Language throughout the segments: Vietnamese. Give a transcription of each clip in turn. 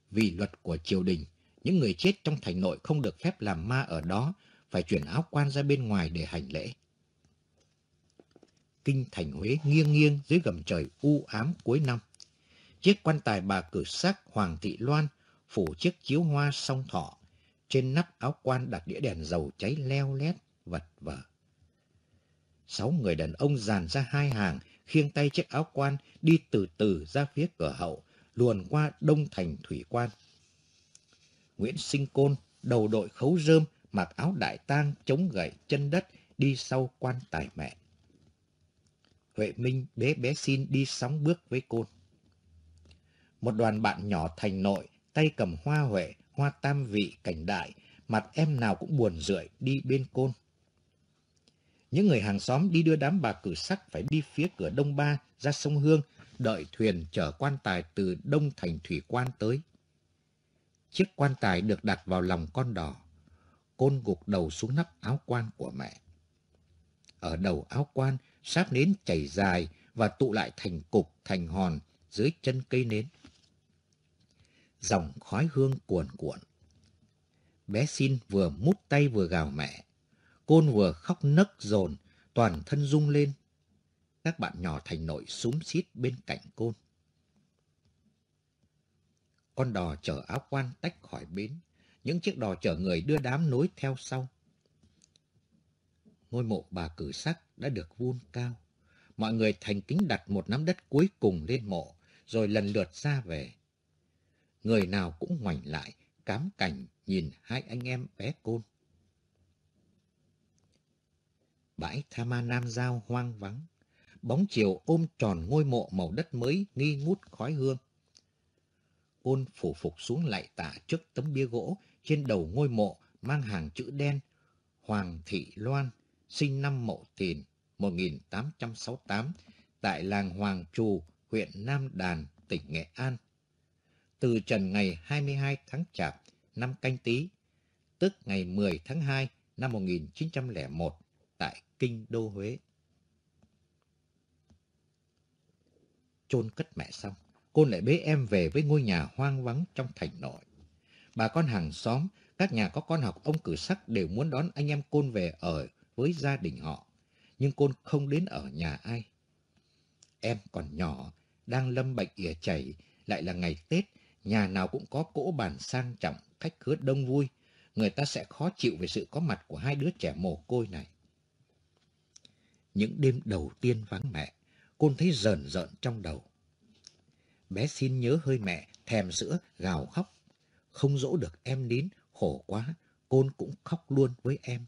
Vì luật của triều đình, những người chết trong thành nội không được phép làm ma ở đó, phải chuyển áo quan ra bên ngoài để hành lễ. Kinh thành Huế nghiêng nghiêng dưới gầm trời u ám cuối năm. Chiếc quan tài bà cử sắc Hoàng Thị Loan phủ chiếc chiếu hoa song thọ. Trên nắp áo quan đặt đĩa đèn dầu cháy leo lét, vật vờ. 6 người đàn ông dàn ra hai hàng, khiêng tay chiếc áo quan đi từ từ ra phía cửa hậu, luồn qua đông thành thủy quan. Nguyễn Sinh Côn, đầu đội khấu rơm, mặc áo đại tang, chống gậy chân đất, đi sau quan tài mẹ. Huệ Minh bế bé Xin đi sóng bước với Côn. Một đoàn bạn nhỏ thành nội, tay cầm hoa huệ, hoa tam vị, cảnh đại, mặt em nào cũng buồn rười đi bên Côn. Những người hàng xóm đi đưa đám bà cử sắc phải đi phía cửa Đông Ba ra sông Hương, đợi thuyền chở quan tài từ Đông thành thủy quan tới. Chiếc quan tài được đặt vào lòng con đò. Côn gục đầu xuống nắp áo quan của mẹ. Ở đầu áo quan, sáp nến chảy dài và tụ lại thành cục, thành hòn dưới chân cây nến. Dòng khói hương cuồn cuộn. Bé Xin vừa mút tay vừa gào mẹ. Côn vừa khóc nấc dồn, toàn thân rung lên. Các bạn nhỏ thành nội xúm xít bên cạnh Côn. Con đò chở áo quan tách khỏi bến. Những chiếc đò chở người đưa đám nối theo sau. Ngôi mộ bà cử sắc đã được vun cao. Mọi người thành kính đặt một nắm đất cuối cùng lên mộ, rồi lần lượt ra về. Người nào cũng ngoảnh lại, cám cảnh nhìn hai anh em bé Côn. Bãi Tha Ma Nam Giao hoang vắng. Bóng chiều ôm tròn ngôi mộ màu đất mới nghi ngút khói hương. Côn phủ phục xuống lạy tạ trước tấm bia gỗ trên đầu ngôi mộ mang hàng chữ đen: Hoàng Thị Loan, sinh năm Mậu Thìn 1868, tại làng Hoàng Trù, huyện Nam Đàn, tỉnh Nghệ An. Từ trần ngày 22 tháng Chạp năm Canh Tý, tức ngày 10 tháng 2 năm 1901, tại Kinh đô Huế. Chôn cất mẹ xong, Côn lại bế em về với ngôi nhà hoang vắng trong thành nội. Bà con hàng xóm, các nhà có con học ông cử sắc đều muốn đón anh em Côn về ở với gia đình họ. Nhưng Côn không đến ở nhà ai. Em còn nhỏ, đang lâm bệnh ỉa chảy, lại là ngày Tết, nhà nào cũng có cỗ bàn sang trọng, khách khứa đông vui. Người ta sẽ khó chịu về sự có mặt của hai đứa trẻ mồ côi này. Những đêm đầu tiên vắng mẹ, Côn thấy rờn rợn trong đầu. Bé Xin nhớ hơi mẹ, thèm sữa, gào khóc. Không dỗ được em nín, khổ quá, Côn cũng khóc luôn với em.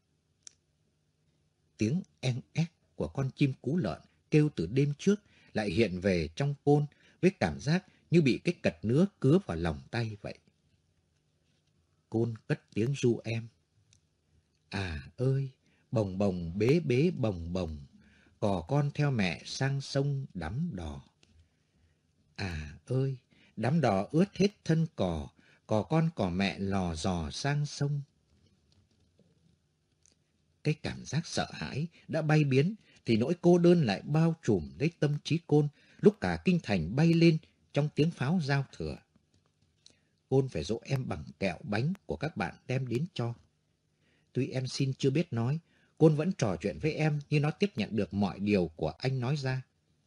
Tiếng en ép của con chim cú lợn kêu từ đêm trước lại hiện về trong Côn với cảm giác như bị cái cật nứa cứa vào lòng tay vậy. Côn cất tiếng ru em. À ơi, bồng bồng bế bế bồng bồng, cò con theo mẹ sang sông đắm đò. À ơi, đắm đò ướt hết thân cò con cò mẹ lò dò sang sông. Cái cảm giác sợ hãi đã bay biến, thì nỗi cô đơn lại bao trùm lấy tâm trí Côn, lúc cả kinh thành bay lên trong tiếng pháo giao thừa. Côn phải dỗ em bằng kẹo bánh của các bạn đem đến cho. Tuy em Xin chưa biết nói, Côn vẫn trò chuyện với em như nó tiếp nhận được mọi điều của anh nói ra.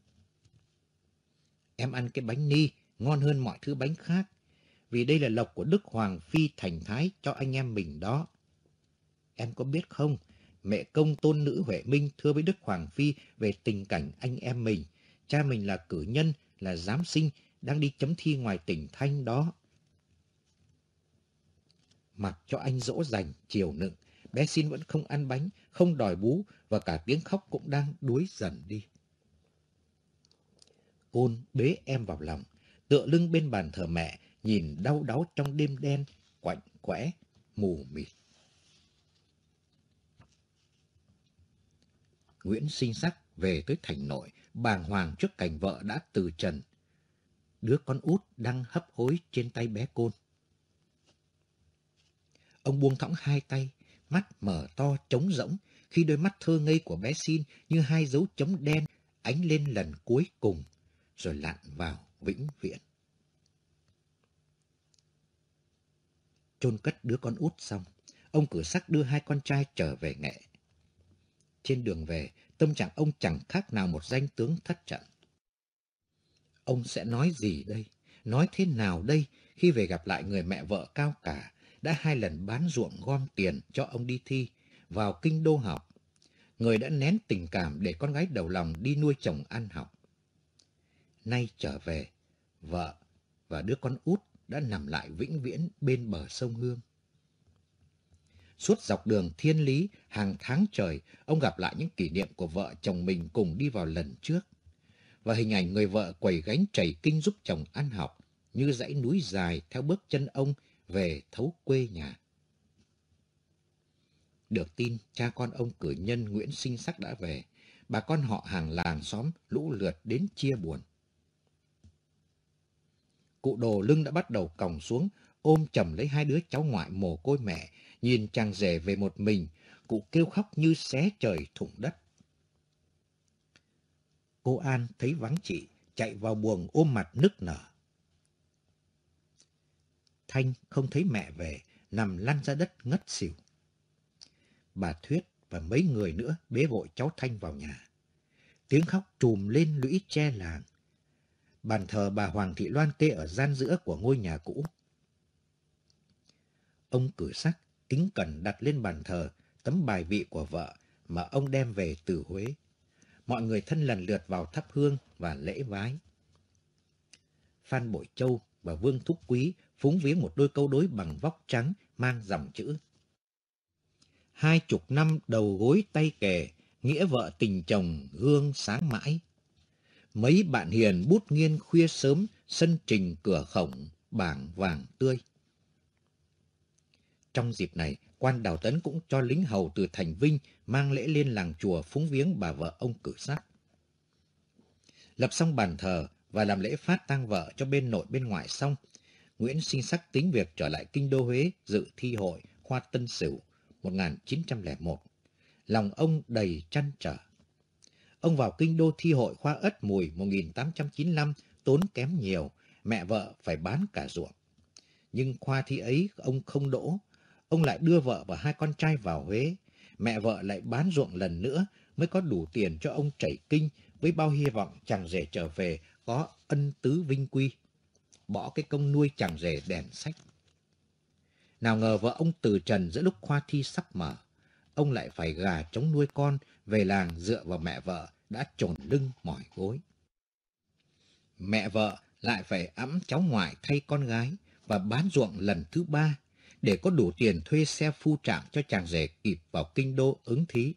Em ăn cái bánh ni ngon hơn mọi thứ bánh khác, vì đây là lộc của Đức Hoàng Phi thành thái cho anh em mình đó. Em có biết không, mẹ công tôn nữ Huệ Minh thưa với Đức Hoàng Phi về tình cảnh anh em mình. Cha mình là cử nhân, là giám sinh, đang đi chấm thi ngoài tỉnh Thanh đó. Mặc cho anh dỗ dành, chiều nựng, bé Xin vẫn không ăn bánh, không đòi bú, và cả tiếng khóc cũng đang đuối dần đi. Côn bế em vào lòng, tựa lưng bên bàn thờ mẹ, nhìn đau đáu trong đêm đen, quạnh quẽ, mù mịt. Nguyễn Sinh Sắc về tới thành nội, bàng hoàng trước cảnh vợ đã từ trần. Đứa con út đang hấp hối trên tay bé Côn. Ông buông thõng hai tay, mắt mở to trống rỗng, khi đôi mắt thơ ngây của bé Xin như hai dấu chấm đen ánh lên lần cuối cùng, rồi lặn vào vĩnh viễn. Chôn cất đứa con út xong, ông Cử Sắc đưa hai con trai trở về Nghệ. Trên đường về, tâm trạng ông chẳng khác nào một danh tướng thất trận. Ông sẽ nói gì đây? Nói thế nào đây khi về gặp lại người mẹ vợ cao cả, đã 2 lần bán ruộng gom tiền cho ông đi thi, vào kinh đô học, người đã nén tình cảm để con gái đầu lòng đi nuôi chồng ăn học. Nay trở về, vợ và đứa con út đã nằm lại vĩnh viễn bên bờ sông Hương. Suốt dọc đường thiên lý, hàng tháng trời, ông gặp lại những kỷ niệm của vợ chồng mình cùng đi vào lần trước. Và hình ảnh người vợ quẩy gánh trầy kinh giúp chồng ăn học, như dãy núi dài theo bước chân ông về thấu quê nhà. Được tin, cha con ông cử nhân Nguyễn Sinh Sắc đã về, bà con họ hàng làng xóm lũ lượt đến chia buồn. Cụ Đồ lưng đã bắt đầu còng xuống, ôm chầm lấy 2 đứa cháu ngoại mồ côi mẹ, nhìn chàng rể về một mình, cụ kêu khóc như xé trời thủng đất. Cô An thấy vắng chị, chạy vào buồng ôm mặt nức nở. Thanh không thấy mẹ về, nằm lăn ra đất ngất xỉu. Bà Thuyết và mấy người nữa bế vội cháu Thanh vào nhà. Tiếng khóc trùm lên lũy tre làng. Bàn thờ bà Hoàng Thị Loan kê ở gian giữa của ngôi nhà cũ. Ông Cử Sắc kính cẩn đặt lên bàn thờ tấm bài vị của vợ mà ông đem về từ Huế. Mọi người thân lần lượt vào thắp hương và lễ vái. Phan Bội Châu và Vương Thúc Quý phúng viếng một đôi câu đối bằng vóc trắng mang dòng chữ: 20 năm đầu gối tay kề, nghĩa vợ tình chồng gương sáng mãi. Mấy bạn hiền bút nghiên khuya sớm, sân trình cửa khổng, bảng vàng tươi. Trong dịp này, quan Đào Tấn cũng cho lính hầu từ thành Vinh mang lễ lên làng chùa phúng viếng bà vợ ông Cử Sắc. Lập xong bàn thờ và làm lễ phát tang vợ cho bên nội bên ngoại xong, Nguyễn Sinh Sắc tính việc trở lại kinh đô Huế dự thi hội khoa Tân Sửu 1901. Lòng ông đầy trăn trở. Ông vào kinh đô thi hội khoa Ất Mùi 1895 tốn kém nhiều, mẹ vợ phải bán cả ruộng. Nhưng khoa thi ấy ông không đỗ. Ông lại đưa vợ và 2 con trai vào Huế. Mẹ vợ lại bán ruộng lần nữa mới có đủ tiền cho ông chảy kinh, với bao hy vọng chàng rể trở về có ân tứ vinh quy, bỏ cái công nuôi chàng rể đèn sách. Nào ngờ vợ ông từ trần giữa lúc khoa thi sắp mở. Ông lại phải gà trống nuôi con, về làng dựa vào mẹ vợ đã chồn lưng mỏi gối. Mẹ vợ lại phải ẵm cháu ngoại thay con gái và bán ruộng lần thứ 3 để có đủ tiền thuê xe phu trạm cho chàng rể kịp vào kinh đô ứng thí.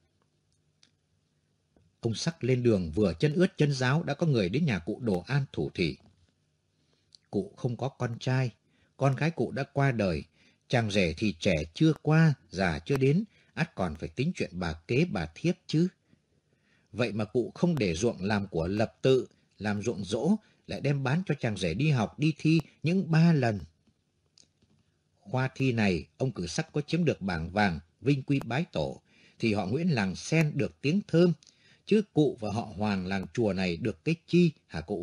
Ông Sắc lên đường vừa chân ướt chân ráo đã có người đến nhà cụ Đồ An thủ thỉ. Cụ không có con trai, con gái cụ đã qua đời, chàng rể thì trẻ chưa qua, già chưa đến, ắt còn phải tính chuyện bà kế bà thiếp chứ. Vậy mà cụ không để ruộng làm của lập tự, làm ruộng dỗ, lại đem bán cho chàng rể đi học đi thi những 3 lần. Khoa thi này, ông Cử Sắc có chiếm được bảng vàng, vinh quy bái tổ, thì họ Nguyễn làng Sen được tiếng thơm, chứ cụ và họ Hoàng làng chùa này được cái chi hả cụ?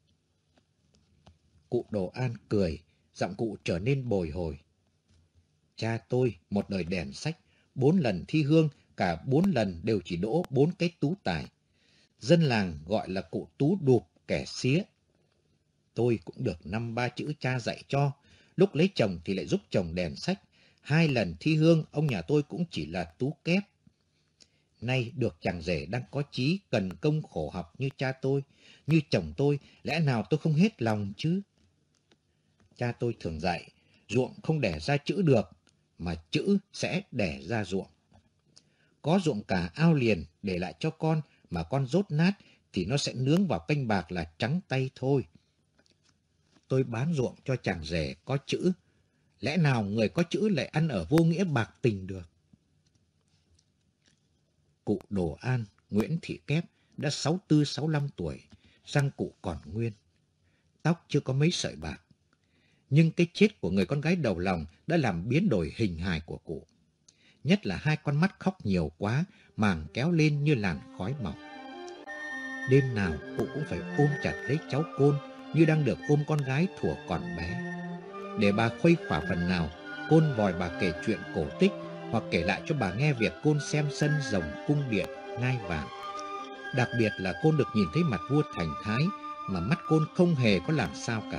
Cụ Đồ An cười, giọng cụ trở nên bồi hồi. Cha tôi một đời đèn sách, 4 lần thi hương, cả 4 lần đều chỉ đỗ 4 cái tú tài. Dân làng gọi là cụ tú đụp kẻ xía. Tôi cũng được 5-3 chữ cha dạy cho, lúc lấy chồng thì lại giúp chồng đèn sách. 2 lần thi hương, ông nhà tôi cũng chỉ là tú kép. Nay được chàng rể đang có chí cần công khổ học như cha tôi, như chồng tôi, lẽ nào tôi không hết lòng chứ? Cha tôi thường dạy, ruộng không đẻ ra chữ được, mà chữ sẽ đẻ ra ruộng. Có ruộng cả ao liền để lại cho con, mà con dốt nát thì nó sẽ nướng vào canh bạc là trắng tay thôi. Tôi bán ruộng cho chàng rể có chữ, lẽ nào người có chữ lại ăn ở vô nghĩa bạc tình được? Cụ Đồ An, Nguyễn Thị Kép đã 64-65 tuổi, răng cụ còn nguyên. Tóc chưa có mấy sợi bạc. Nhưng cái chết của người con gái đầu lòng đã làm biến đổi hình hài của cụ. Nhất là 2 con mắt khóc nhiều quá, màng kéo lên như làn khói mỏng. Đêm nào cụ cũng phải ôm chặt lấy cháu Côn như đang được ôm con gái thuở còn bé. Để bà khuây khỏa phần nào, Côn vòi bà kể chuyện cổ tích hoặc kể lại cho bà nghe việc Côn xem sân rồng cung điện ngai vàng. Đặc biệt là Côn được nhìn thấy mặt vua Thành Thái mà mắt Côn không hề có làm sao cả.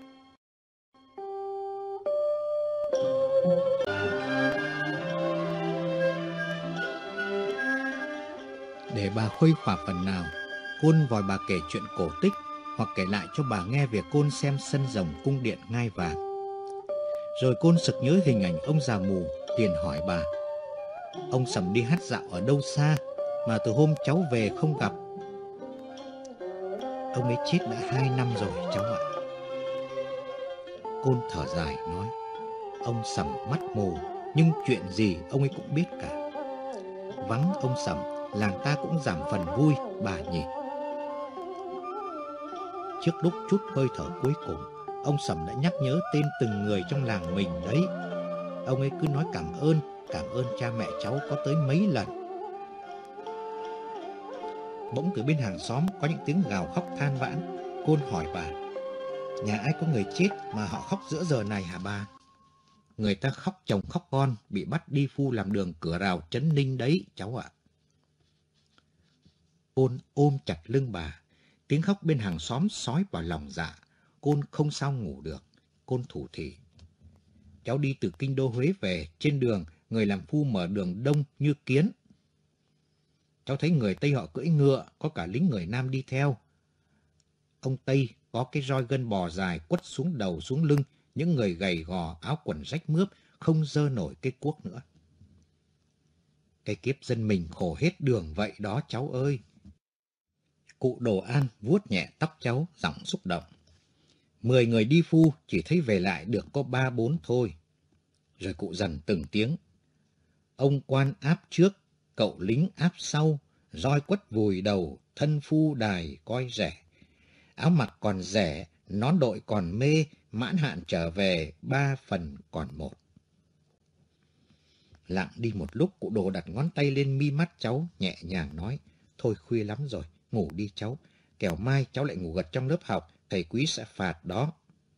Để bà khuây khỏa phần nào, Côn vòi bà kể chuyện cổ tích hoặc kể lại cho bà nghe việc Côn xem sân rồng cung điện ngai vàng. Rồi Côn sực nhớ hình ảnh ông già mù, liền hỏi bà: ông Sầm đi hát dạo ở đâu xa mà từ hôm cháu về không gặp? Ông ấy chết đã 2 năm rồi cháu ạ. Côn thở dài nói: ông Sầm mắt mù, nhưng chuyện gì ông ấy cũng biết cả. Vắng ông Sầm, làng ta cũng giảm phần vui bà nhỉ. Trước lúc trút hơi thở cuối cùng, ông Sầm đã nhắc nhớ tên từng người trong làng mình đấy. Ông ấy cứ nói cảm ơn cha mẹ cháu có tới mấy lần. Bỗng từ bên hàng xóm có những tiếng gào khóc than vãn. Côn hỏi bà: nhà ai có người chết mà họ khóc giữa giờ này hả bà? Người ta khóc chồng khóc con, bị bắt đi phu làm đường cửa rào Trấn Ninh đấy cháu ạ. Côn ôm chặt lưng bà. Tiếng khóc bên hàng xóm xói vào lòng dạ. Côn không sao ngủ được. Côn thủ thỉ: cháu đi từ kinh đô Huế về, trên đường người làm phu mở đường đông như kiến. Cháu thấy người Tây họ cưỡi ngựa, có cả lính người Nam đi theo. Ông Tây có cái roi gân bò dài quất xuống đầu xuống lưng, những người gầy gò, áo quần rách mướp, không dơ nổi cái cuốc nữa. Cái kiếp dân mình khổ hết đường vậy đó cháu ơi. Cụ Đồ An vuốt nhẹ tóc cháu, giọng xúc động: 10 người đi phu chỉ thấy về lại được có 3-4 thôi. Rồi cụ dằn từng tiếng: ông quan áp trước, cậu lính áp sau, roi quất vùi đầu, thân phu đài coi rẻ. Áo mặc còn rẻ, nón đội còn mê, mãn hạn trở về 3 phần còn 1. Lặng đi một lúc, cụ Đồ đặt ngón tay lên mi mắt cháu, nhẹ nhàng nói: thôi khuya lắm rồi, ngủ đi cháu, kẻo mai cháu lại ngủ gật trong lớp học, thầy Quý sẽ phạt đó.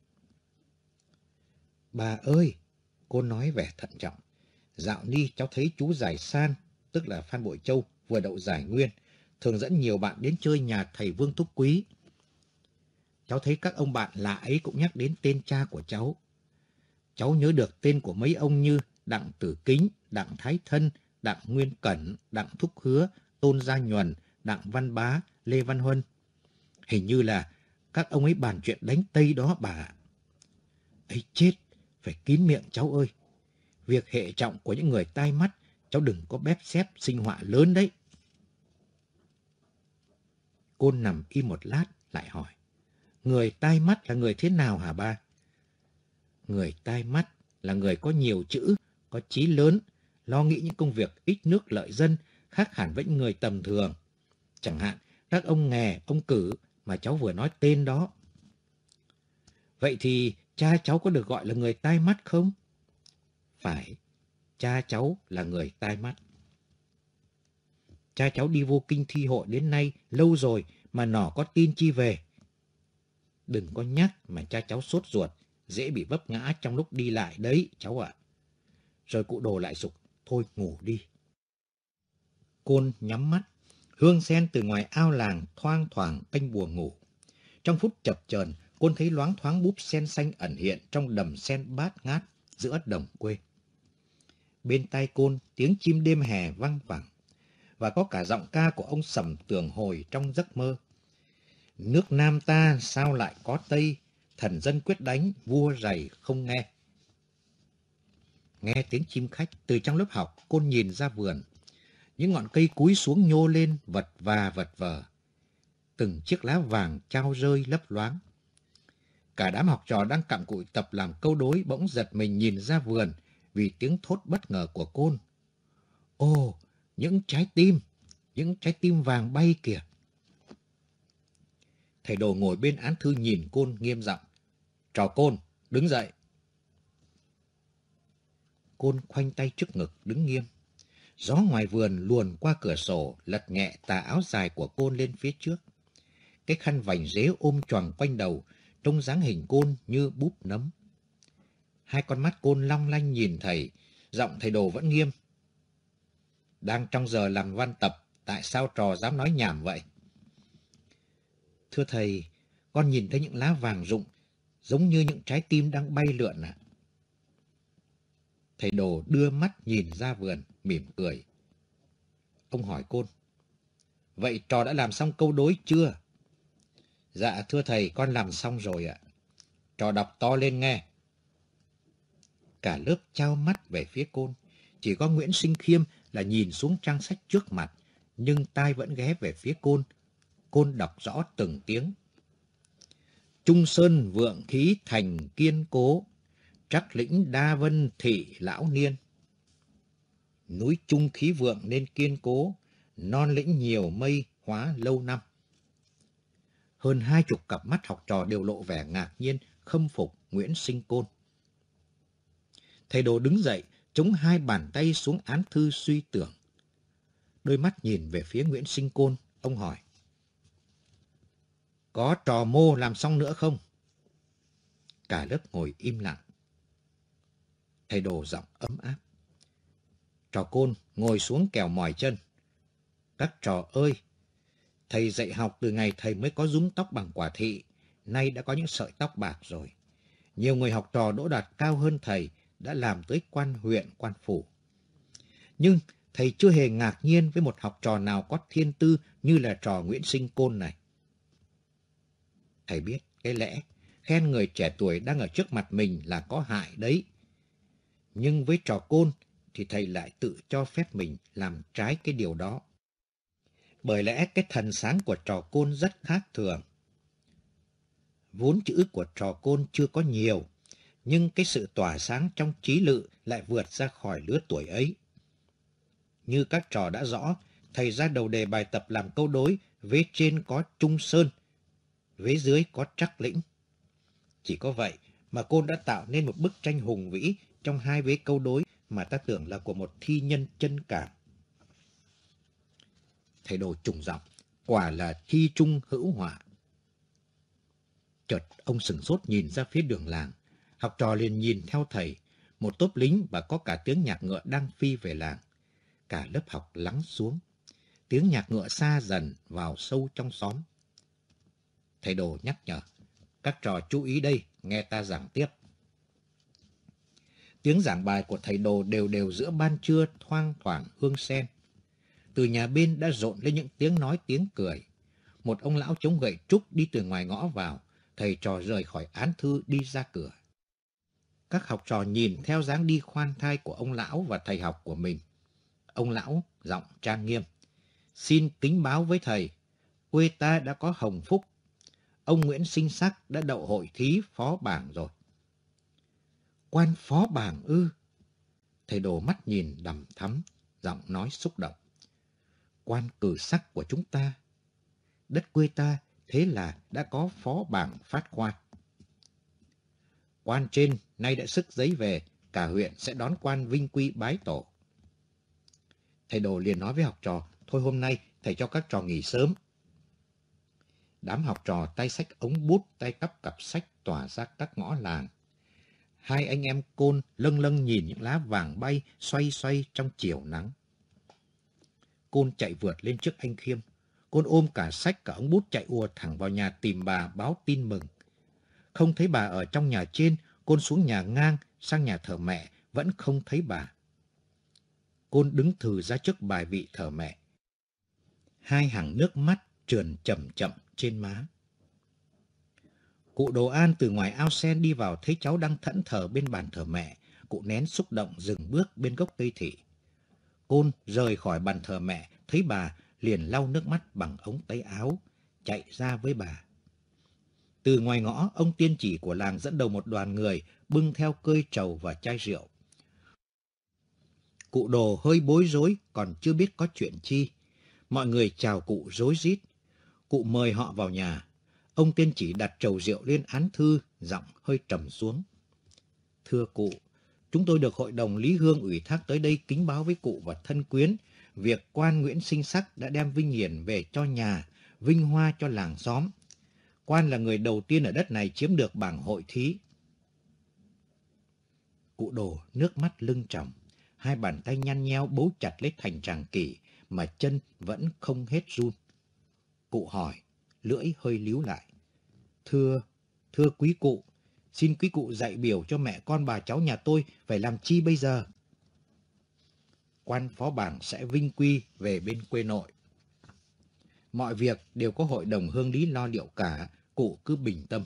Bà ơi, cô nói vẻ thận trọng, dạo ni cháu thấy chú Giải San, tức là Phan Bội Châu, vừa đậu giải nguyên, thường dẫn nhiều bạn đến chơi nhà thầy Vương Thúc Quý. Cháu thấy các ông bạn lạ ấy cũng nhắc đến tên cha của cháu. Cháu nhớ được tên của mấy ông như Đặng Tử Kính, Đặng Thái Thân, Đặng Nguyên Cẩn, Đặng Thúc Hứa, Tôn Gia Nhuần, Đặng Văn Bá, Lê Văn Huân. Hình như là các ông ấy bàn chuyện đánh Tây đó bà ạ. Ấy chết, phải kín miệng cháu ơi. Việc hệ trọng của những người tai mắt, cháu đừng có bép xép sinh họa lớn đấy. Côn nằm im một lát, lại hỏi: người tai mắt là người thế nào hả ba? Người tai mắt là người có nhiều chữ, có chí lớn, lo nghĩ những công việc ích nước lợi dân, khác hẳn với những người tầm thường. Chẳng hạn các ông Nghè, ông Cử mà cháu vừa nói tên đó. Vậy thì cha cháu có được gọi là người tai mắt không? Phải, cha cháu là người tai mắt. Cha cháu đi vô kinh thi hội đến nay lâu rồi mà nỏ có tin chi về. Đừng có nhắc mà cha cháu sốt ruột, dễ bị vấp ngã trong lúc đi lại đấy cháu ạ. Rồi cụ Đồ lại giục: thôi ngủ đi. Côn nhắm mắt, hương sen từ ngoài ao làng thoang thoảng canh bùa ngủ. Trong phút chập chờn, Côn thấy loáng thoáng búp sen xanh ẩn hiện trong đầm sen bát ngát giữa đồng quê. Bên tai Côn tiếng chim đêm hè văng vẳng, và có cả giọng ca của ông Sầm Tường hồi trong giấc mơ. Nước Nam ta sao lại có Tây, thần dân quyết đánh, vua rầy không nghe. Nghe tiếng chim khách từ trong lớp học, Côn nhìn ra vườn. Những ngọn cây cúi xuống nhô lên vật và vật vờ. Từng chiếc lá vàng trao rơi lấp loáng. Cả đám học trò đang cặm cụi tập làm câu đối bỗng giật mình nhìn ra vườn vì tiếng thốt bất ngờ của Côn. Ồ, những trái tim vàng bay kìa. Thầy Đồ ngồi bên án thư nhìn Côn nghiêm giọng: trò Côn, đứng dậy. Côn khoanh tay trước ngực đứng nghiêm. Gió ngoài vườn luồn qua cửa sổ lật nhẹ tà áo dài của Côn lên phía trước. Cái khăn vành rế ôm choàng quanh đầu, trông dáng hình Côn như búp nấm. Hai con mắt Côn long lanh nhìn thầy, giọng thầy Đồ vẫn nghiêm. Đang trong giờ làm văn tập, tại sao trò dám nói nhảm vậy? Thưa thầy, con nhìn thấy những lá vàng rụng, giống như những trái tim đang bay lượn ạ. Thầy Đồ đưa mắt nhìn ra vườn, mỉm cười. Ông hỏi Côn, vậy trò đã làm xong câu đối chưa? Dạ thưa thầy, con làm xong rồi ạ. Trò đọc to lên nghe. Cả lớp trao mắt về phía Côn. Chỉ có Nguyễn Sinh Khiêm là nhìn xuống trang sách trước mặt, nhưng tai vẫn ghé về phía Côn. Côn đọc rõ từng tiếng. Trung sơn vượng khí thành kiên cố, trắc lĩnh đa vân thị lão niên. Núi trung khí vượng nên kiên cố, non lĩnh nhiều mây hóa lâu năm. Hơn 20 cặp mắt học trò đều lộ vẻ ngạc nhiên, khâm phục Nguyễn Sinh Côn. Thầy Đồ đứng dậy, chống hai bàn tay xuống án thư suy tưởng. Đôi mắt nhìn về phía Nguyễn Sinh Côn, ông hỏi. Có trò mô làm xong nữa không? Cả lớp ngồi im lặng. Thầy Đồ giọng ấm áp. Trò Côn ngồi xuống kèo mỏi chân. Các trò ơi! Thầy dạy học từ ngày thầy mới có rúm tóc bằng quả thị, nay đã có những sợi tóc bạc rồi. Nhiều người học trò đỗ đạt cao hơn thầy đã làm tới quan huyện, quan phủ. Nhưng thầy chưa hề ngạc nhiên với một học trò nào có thiên tư như là trò Nguyễn Sinh Côn này. Thầy biết cái lẽ khen người trẻ tuổi đang ở trước mặt mình là có hại đấy. Nhưng với trò Côn thì thầy lại tự cho phép mình làm trái cái điều đó. Bởi lẽ cái thần sáng của trò Côn rất khác thường. Vốn chữ của trò Côn chưa có nhiều, nhưng cái sự tỏa sáng trong trí lự lại vượt ra khỏi lứa tuổi ấy. Như các trò đã rõ, thầy ra đầu đề bài tập làm câu đối, vế trên có Trung Sơn, vế dưới có Trắc Lĩnh. Chỉ có vậy mà Côn đã tạo nên một bức tranh hùng vĩ trong hai vế câu đối mà ta tưởng là của một thi nhân chân cảm. Thầy Đồ trùng giọng, quả là thi trung hữu họa. Chợt ông sửng sốt nhìn ra phía đường làng. Học trò liền nhìn theo thầy, một tốp lính và có cả tiếng nhạc ngựa đang phi về làng. Cả lớp học lắng xuống. Tiếng nhạc ngựa xa dần vào sâu trong xóm. Thầy Đồ nhắc nhở, các trò chú ý đây, nghe ta giảng tiếp. Tiếng giảng bài của thầy Đồ đều đều giữa ban trưa thoang thoảng hương sen. Từ nhà bên đã rộn lên những tiếng nói tiếng cười. Một ông lão chống gậy trúc đi từ ngoài ngõ vào, thầy trò rời khỏi án thư đi ra cửa. Các học trò nhìn theo dáng đi khoan thai của ông lão và thầy học của mình. Ông lão giọng trang nghiêm. Xin kính báo với thầy, quê ta đã có hồng phúc. Ông Nguyễn Sinh Sắc đã đậu hội thí phó bảng rồi. Quan phó bảng ư? Thầy Đồ mắt nhìn đằm thắm, giọng nói xúc động. Quan cử sắc của chúng ta. Đất quê ta thế là đã có phó bảng phát quan. Quan trên nay đã sức giấy về, cả huyện sẽ đón quan vinh quy bái tổ. Thầy Đồ liền nói với học trò, thôi hôm nay thầy cho các trò nghỉ sớm. Đám học trò tay xách ống bút, tay cắp cặp sách tỏa ra các ngõ làng. Hai anh em Côn lâng lâng nhìn những lá vàng bay xoay xoay trong chiều nắng. Côn chạy vượt lên trước anh Khiêm. Côn ôm cả sách cả ống bút chạy ùa thẳng vào nhà tìm bà báo tin mừng. Không thấy bà ở trong nhà trên, Côn xuống nhà ngang sang nhà thờ mẹ, vẫn không thấy bà. Côn đứng thừ ra trước bài vị thờ mẹ. Hai hàng nước mắt trườn chậm chậm trên má. Cụ Đồ An từ ngoài ao sen đi vào thấy cháu đang thẫn thờ bên bàn thờ mẹ. Cụ nén xúc động dừng bước bên gốc cây thị. Côn rời khỏi bàn thờ mẹ, thấy bà liền lau nước mắt bằng ống tay áo, chạy ra với bà. Từ ngoài ngõ, ông tiên chỉ của làng dẫn đầu một đoàn người bưng theo cơi trầu và chai rượu. Cụ Đồ hơi bối rối, còn chưa biết có chuyện chi. Mọi người chào cụ rối rít. Cụ mời họ vào nhà. Ông tiên chỉ đặt trầu rượu lên án thư, giọng hơi trầm xuống. Thưa cụ, chúng tôi được Hội đồng Lý Hương ủy thác tới đây kính báo với cụ và thân quyến, việc quan Nguyễn Sinh Sắc đã đem vinh hiển về cho nhà, vinh hoa cho làng xóm. Quan là người đầu tiên ở đất này chiếm được bảng hội thí. Cụ Đồ nước mắt lưng tròng, hai bàn tay nhăn nheo bấu chặt lấy thành tràng kỷ mà chân vẫn không hết run. Cụ hỏi, lưỡi hơi líu lại. Thưa quý cụ, xin quý cụ dạy biểu cho mẹ con bà cháu nhà tôi phải làm chi bây giờ? Quan phó bảng sẽ vinh quy về bên quê nội. Mọi việc đều có hội đồng hương lý lo liệu cả, cụ cứ bình tâm.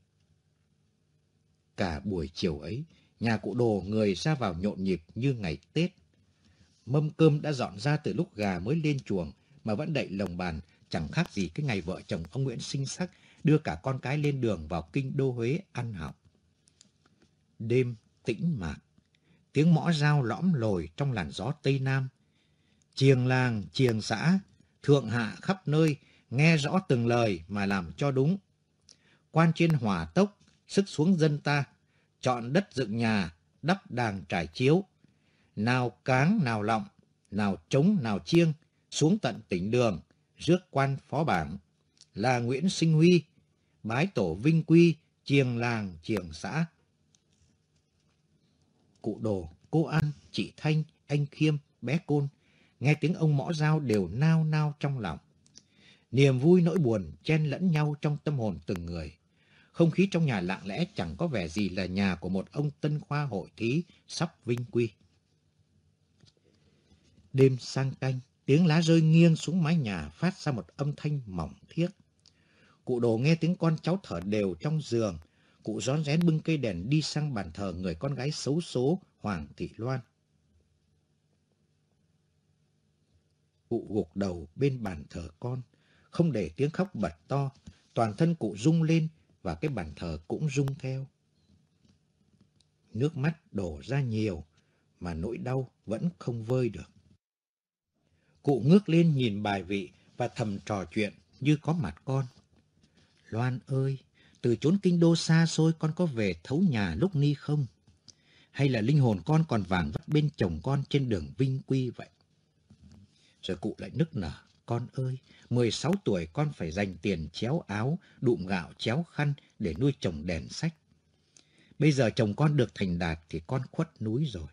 Cả buổi chiều ấy, nhà cụ Đồ người ra vào nhộn nhịp như ngày Tết. Mâm cơm đã dọn ra từ lúc gà mới lên chuồng mà vẫn đậy lồng bàn, chẳng khác gì cái ngày vợ chồng ông Nguyễn Sinh Sắc đưa cả con cái lên đường vào kinh đô Huế ăn học. Đêm tĩnh mạc, tiếng mõ dao lõm lồi trong làn gió Tây Nam. Chiềng làng, chiềng xã, thượng hạ khắp nơi, nghe rõ từng lời mà làm cho đúng. Quan trên hỏa tốc, sức xuống dân ta, chọn đất dựng nhà, đắp đàng trải chiếu. Nào cáng nào lọng, nào trống nào chiêng, xuống tận tỉnh đường, rước quan phó bảng. Là Nguyễn Sinh Huy, bái tổ vinh quy, chiềng làng, chiềng xã. Cụ Đồ, cô An, chị Thanh, anh Khiêm, bé Côn, nghe tiếng ông mõ dao đều nao nao trong lòng. Niềm vui nỗi buồn chen lẫn nhau trong tâm hồn từng người. Không khí trong nhà lặng lẽ chẳng có vẻ gì là nhà của một ông tân khoa hội thí sắp vinh quy. Đêm sang canh, tiếng lá rơi nghiêng xuống mái nhà phát ra một âm thanh mỏng thiếc. Cụ Đồ nghe tiếng con cháu thở đều trong giường. Cụ rón rén bưng cây đèn đi sang bàn thờ người con gái xấu số Hoàng Thị Loan. Cụ gục đầu bên bàn thờ con, không để tiếng khóc bật to. Toàn thân cụ rung lên và cái bàn thờ cũng rung theo. Nước mắt đổ ra nhiều mà nỗi đau vẫn không vơi được. Cụ ngước lên nhìn bài vị và thầm trò chuyện như có mặt con. Loan ơi, từ chốn kinh đô xa xôi con có về thấu nhà lúc ni không? Hay là linh hồn con còn vàng vắt bên chồng con trên đường vinh quy vậy? Rồi cụ lại nức nở. Con ơi, 16 tuổi con phải dành tiền chéo áo, đụm gạo chéo khăn để nuôi chồng đèn sách. Bây giờ chồng con được thành đạt thì con khuất núi rồi.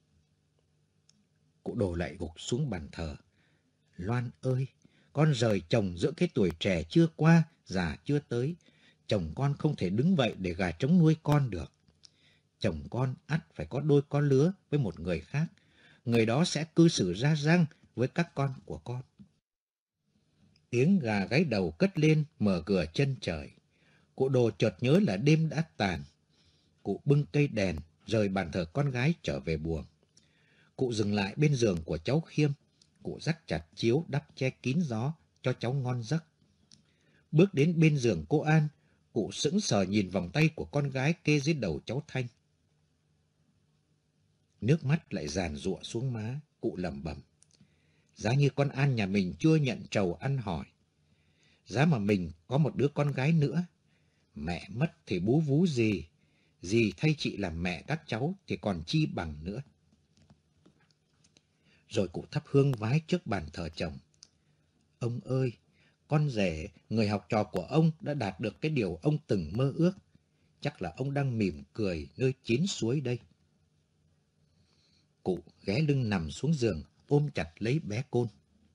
Cụ Đồ lại gục xuống bàn thờ. Loan ơi, con rời chồng giữa cái tuổi trẻ chưa qua, già chưa tới. Chồng con không thể đứng vậy để gà trống nuôi con được. Chồng con ắt phải có đôi con lứa với một người khác. Người đó sẽ cư xử ra răng với các con của con. Tiếng gà gáy đầu cất lên mở cửa chân trời. Cụ Đồ chợt nhớ là đêm đã tàn. Cụ bưng cây đèn rời bàn thờ con gái trở về buồng. Cụ dừng lại bên giường của cháu Khiêm. Cụ dắt chặt chiếu đắp che kín gió cho cháu ngon giấc. Bước đến bên giường cô An, cụ sững sờ nhìn vòng tay của con gái kê dưới đầu cháu Thanh. Nước mắt lại giàn giụa xuống má, cụ lẩm bẩm. Giá như con An nhà mình chưa nhận trầu ăn hỏi. Giá mà mình có một đứa con gái nữa. Mẹ mất thì bú vú gì. Dì thay chị làm mẹ các cháu thì còn chi bằng nữa. Rồi cụ thắp hương vái trước bàn thờ chồng. Ông ơi, con rể, người học trò của ông đã đạt được cái điều ông từng mơ ước. Chắc là ông đang mỉm cười nơi chín suối đây. Cụ ghé lưng nằm xuống giường, ôm chặt lấy bé Côn.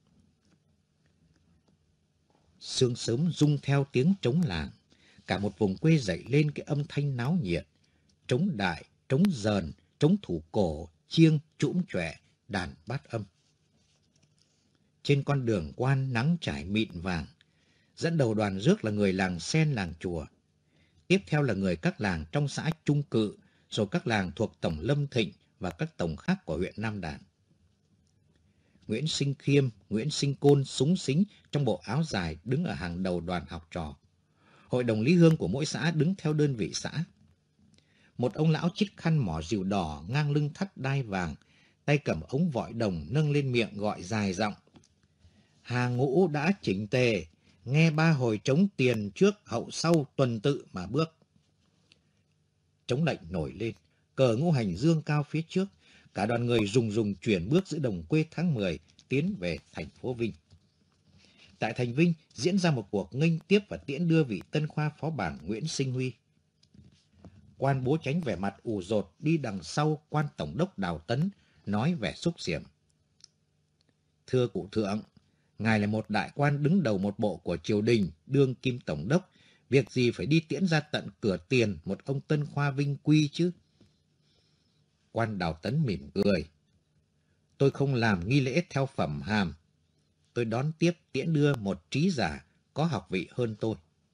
Sương sớm rung theo tiếng trống làng. Cả một vùng quê dậy lên cái âm thanh náo nhiệt. Trống đại, trống dờn, trống thủ cổ, chiêng, trũm chọe, đàn bát âm. Trên con đường quan nắng trải mịn vàng. Dẫn đầu đoàn rước là người làng Sen làng Chùa. Tiếp theo là người các làng trong xã Trung Cự, rồi các làng thuộc tổng Lâm Thịnh và các tổng khác của huyện Nam Đàn. Nguyễn Sinh Khiêm, Nguyễn Sinh Côn xúng xính trong bộ áo dài đứng ở hàng đầu đoàn học trò. Hội đồng lý hương của mỗi xã đứng theo đơn vị xã. Một ông lão chít khăn mỏ rìu đỏ ngang lưng thắt đai vàng, tay cầm ống vọi đồng nâng lên miệng gọi dài giọng. Hàng ngũ đã chỉnh tề, nghe ba hồi trống tiền trước hậu sau tuần tự mà bước. Trống lệnh nổi lên, cờ ngũ hành dương cao phía trước, cả đoàn người rùng rùng chuyển bước giữa đồng quê tháng 10 tiến về thành phố Vinh. Tại thành Vinh diễn ra một cuộc nghênh tiếp và tiễn đưa vị tân khoa phó bảng Nguyễn Sinh Huy. Quan bố chánh vẻ mặt ủ rột đi đằng sau quan tổng đốc Đào Tấn, nói vẻ xúc xiểm. Thưa cụ thượng, ngài là một đại quan đứng đầu một bộ của triều đình, đương kim tổng đốc, việc gì phải đi tiễn ra tận cửa tiền một ông Tân Khoa Vinh Quy chứ? Quan Đào Tấn mỉm cười. Tôi không làm nghi lễ theo phẩm hàm. Tôi đón tiếp tiễn đưa một trí giả có học vị hơn tôi.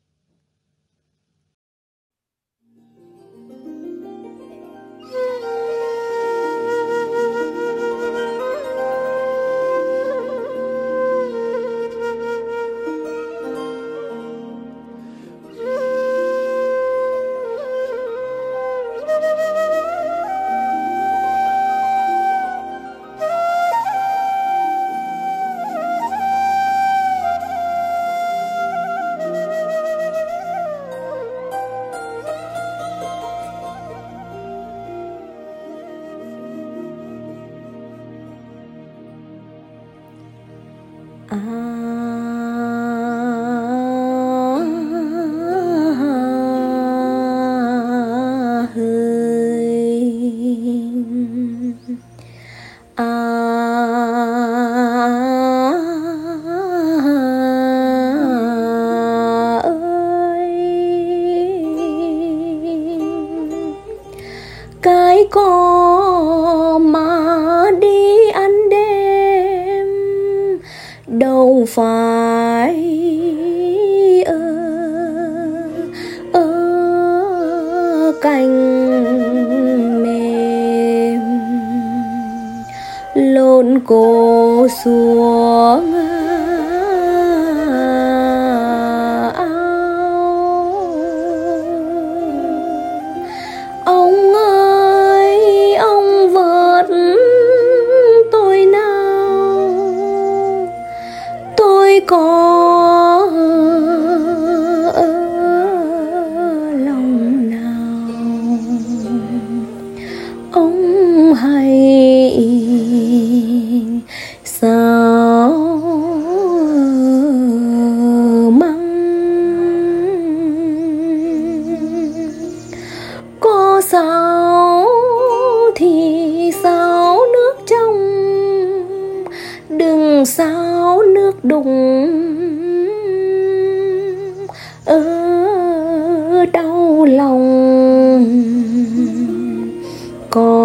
Cái có mà đi ăn đêm đâu phải ở cành mềm, lộn cổ xuống có lòng nào ông hay sao măng có sao thì sao nước trong, đừng sao nước đục đau lòng. Có